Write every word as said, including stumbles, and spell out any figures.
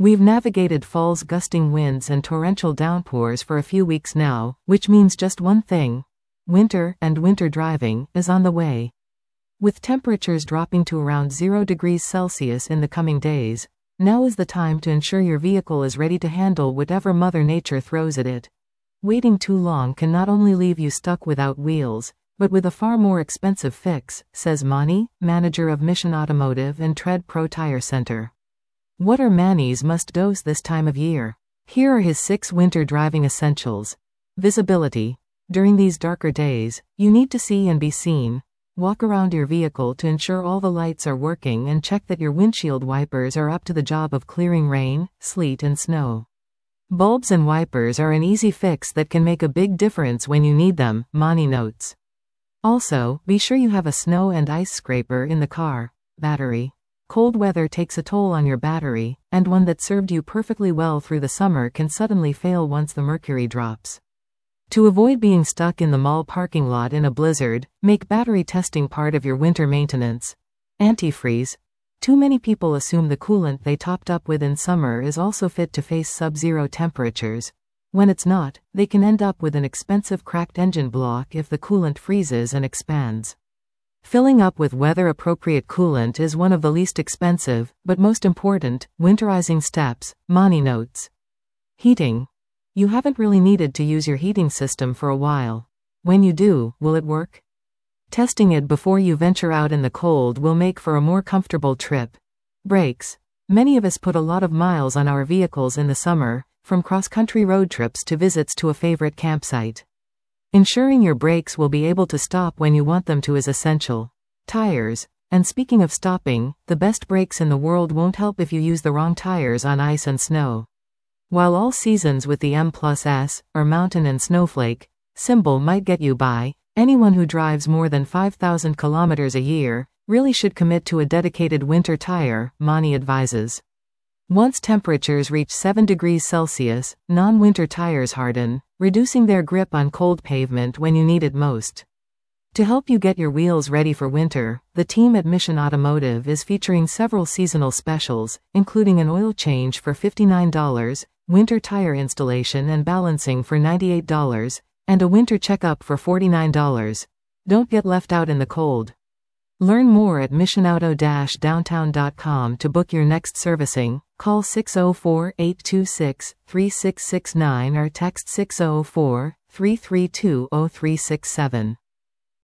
We've navigated fall's gusting winds and torrential downpours for a few weeks now, which means just one thing. Winter, and winter driving, is on the way. With temperatures dropping to around zero degrees Celsius in the coming days, now is the time to ensure your vehicle is ready to handle whatever Mother Nature throws at it. Waiting too long can not only leave you stuck without wheels, but with a far more expensive fix, says Mani, manager of Mission Automotive and Tread Pro Tire Center. What are Mani's must-dos this time of year? Here are his six winter driving essentials. Visibility. During these darker days, you need to see and be seen. Walk around your vehicle to ensure all the lights are working and check that your windshield wipers are up to the job of clearing rain, sleet and snow. Bulbs and wipers are an easy fix that can make a big difference when you need them, Mani notes. Also, be sure you have a snow and ice scraper in the car. Battery. Cold weather takes a toll on your battery, and one that served you perfectly well through the summer can suddenly fail once the mercury drops. To avoid being stuck in the mall parking lot in a blizzard, make battery testing part of your winter maintenance. Antifreeze. Too many people assume the coolant they topped up with in summer is also fit to face sub-zero temperatures. When it's not, they can end up with an expensive cracked engine block if the coolant freezes and expands. Filling up with weather-appropriate coolant is one of the least expensive, but most important, winterizing steps, Mani notes. Heating. You haven't really needed to use your heating system for a while. When you do, will it work? Testing it before you venture out in the cold will make for a more comfortable trip. Brakes. Many of us put a lot of miles on our vehicles in the summer, from cross-country road trips to visits to a favorite campsite. Ensuring your brakes will be able to stop when you want them to is essential. Tires. And speaking of stopping, the best brakes in the world won't help if you use the wrong tires on ice and snow. While all seasons with the M plus S, or Mountain and Snowflake, symbol might get you by, anyone who drives more than five thousand kilometers a year really should commit to a dedicated winter tire, Mani advises. Once temperatures reach seven degrees Celsius, non-winter tires harden, reducing their grip on cold pavement when you need it most. To help you get your wheels ready for winter, the team at Mission Automotive is featuring several seasonal specials, including an oil change for fifty-nine dollars, winter tire installation and balancing for ninety-eight dollars, and a winter checkup for forty-nine dollars. Don't get left out in the cold. Learn more at mission auto dash downtown dot com to book your next servicing. Call six oh four, eight two six, three six six nine or text six oh four, three three two oh three six seven.